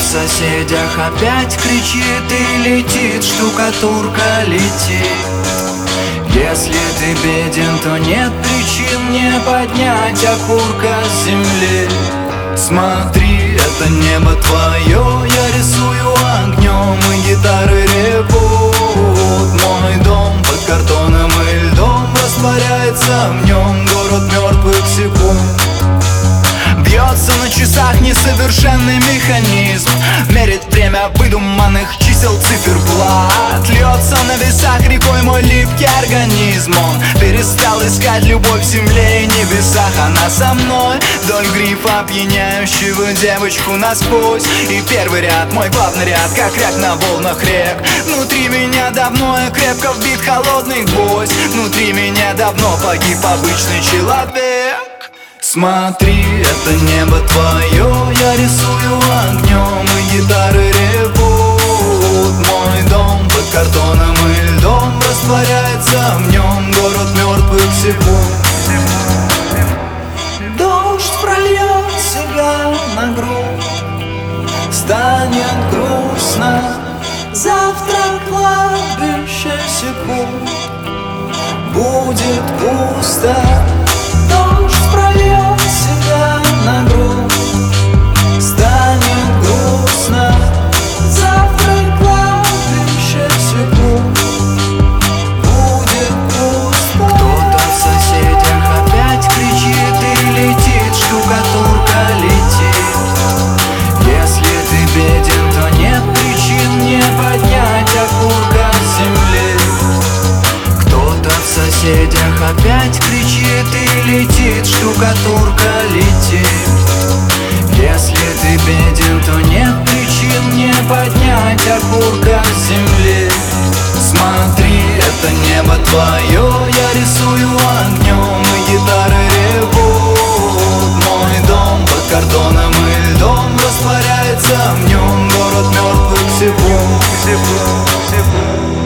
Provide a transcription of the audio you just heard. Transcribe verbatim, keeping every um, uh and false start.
соседях опять кричит и летит, штукатурка летит. Если ты беден, то нет причин не поднять окурка с земли. Смотри, это небо твое, я рисую огнем, и гитары ревут. Мой дом под картоном и льдом растворяется в нем город мертвых секунд. Бьется на часах несовершенный механизм, мерит время выдуманных чисел, циферблат. Льется на весах рекой мой липкий организм. Он перестал искать любовь в земле и небесах. Она со мной вдоль грифа опьяняющего девочку насквозь. И первый ряд, мой главный ряд, как ряд на волнах рек. Внутри меня давно и крепко вбит холодный гвоздь. Внутри меня давно погиб обычный человек. Смотри, это небо твое, я рисую огнем, и гитары ревут. Мой дом под картоном и льдом растворяется в нем город мертвых секунд. Дождь прольет себя на грудь, станет грустно. Завтра кладбище секунд будет пусто. Дождь прольет себя на грудь, станет грустно. Завтра кладбище секунд будет пусто. Кто-то в соседях опять кричит и летит, штукатурка летит. Если ты беден, то нет причин не поднять окурка с земли. Кто-то в соседях опять кричит и летит, штукатурка летит. Если ты беден, то нет причин не поднять окурка с земли. Смотри, это небо твое, я рисую огнем, и гитары ревут. Мой дом под картоном и льдом растворяется в нем город мертвых секунд.